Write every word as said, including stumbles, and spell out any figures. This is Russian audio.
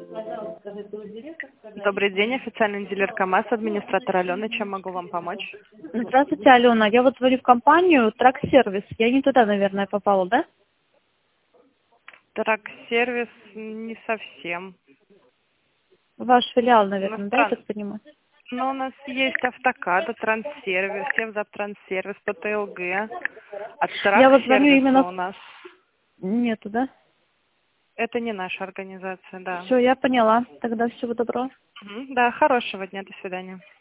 Добрый день, официальный дилер КамАЗ, администратор Алена. Чем могу вам помочь? Здравствуйте, Алена. Я вот звоню в компанию Трак-сервис. Я не туда, наверное, попала, да? Трак-сервис не совсем. Ваш филиал, У нас наверное, да, я тран... так понимаю? Но у нас есть автокад, транссервис, Севзап-транссервис, ПТЛГ. А Я вот звоню Трак-сервиса именно... у нас... Нету, да? Это не наша организация, да. Все, я поняла. Тогда всего доброго. Мгм. Да, хорошего дня, до свидания.